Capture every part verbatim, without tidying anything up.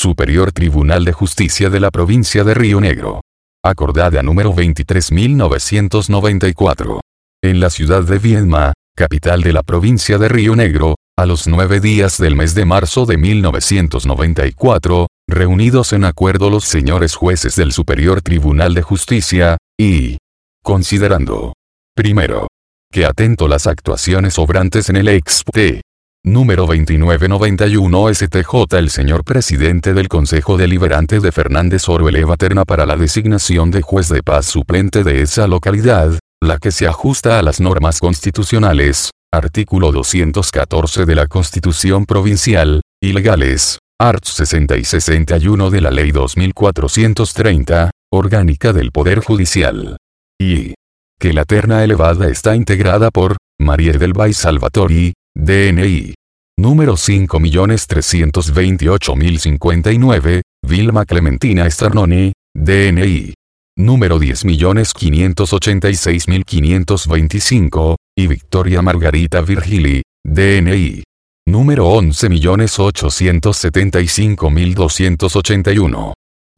Superior Tribunal de Justicia de la Provincia de Río Negro. Acordada número veintitrés mil novecientos noventa y cuatro. En la ciudad de Viedma, capital de la provincia de Río Negro, a los nueve días del mes de marzo de mil novecientos noventa y cuatro, reunidos en acuerdo los señores jueces del Superior Tribunal de Justicia, y considerando, primero, que atento las actuaciones obrantes en el expte número veintinueve noventa y uno S T J, el señor presidente del Consejo Deliberante de Fernández Oro eleva terna para la designación de juez de paz suplente de esa localidad, la que se ajusta a las normas constitucionales, artículo doscientos catorce de la Constitución Provincial, y legales, art. sesenta y sesenta y uno de la Ley dos mil cuatrocientos treinta, orgánica del Poder Judicial. Y que la terna elevada está integrada por María del Valle Salvatori, D N I número cinco millones trescientos veintiocho mil cincuenta y nueve, Vilma Clementina Starnoni, D N I número diez millones quinientos ochenta y seis mil quinientos veinticinco, y Victoria Margarita Virgili, D N I número once millones ochocientos setenta y cinco mil doscientos ochenta y uno.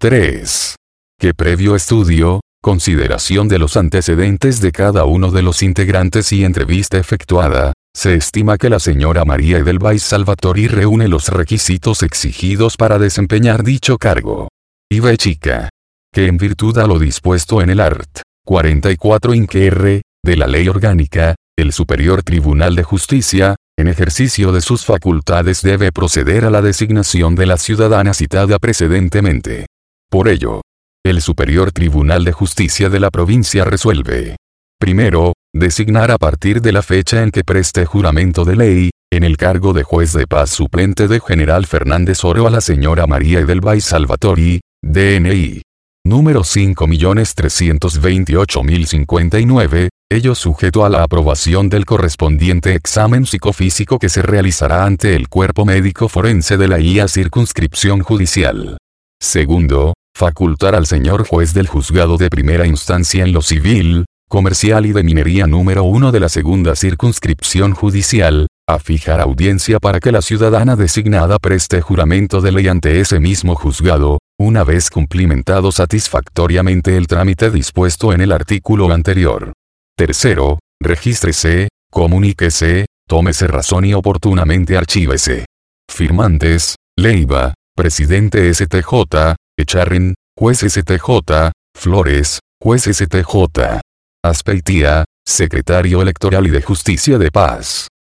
tres. Que previo estudio, consideración de los antecedentes de cada uno de los integrantes y entrevista efectuada, se estima que la señora María Edelweiss Salvatori reúne los requisitos exigidos para desempeñar dicho cargo. Y B chica. Que en virtud a lo dispuesto en el art. cuarenta y cuatro inqur, de la Ley Orgánica, el Superior Tribunal de Justicia, en ejercicio de sus facultades debe proceder a la designación de la ciudadana citada precedentemente. Por ello, el Superior Tribunal de Justicia de la provincia resuelve. Primero, designar a partir de la fecha en que preste juramento de ley, en el cargo de juez de paz suplente de General Fernández Oro a la señora María Edelweiss Salvatori, D N I número cinco millones trescientos veintiocho mil cincuenta y nueve, ello sujeto a la aprobación del correspondiente examen psicofísico que se realizará ante el cuerpo médico forense de la I A Circunscripción Judicial. Segundo, facultar al señor juez del juzgado de primera instancia en lo civil, comercial y de minería número uno de la segunda circunscripción judicial, a fijar audiencia para que la ciudadana designada preste juramento de ley ante ese mismo juzgado, una vez cumplimentado satisfactoriamente el trámite dispuesto en el artículo anterior. Tercero, regístrese, comuníquese, tómese razón y oportunamente archívese. Firmantes, Leiva, presidente S T J, Echarren, juez S T J, Flores, juez S T J. Aspeitia, secretario electoral y de Justicia de Paz.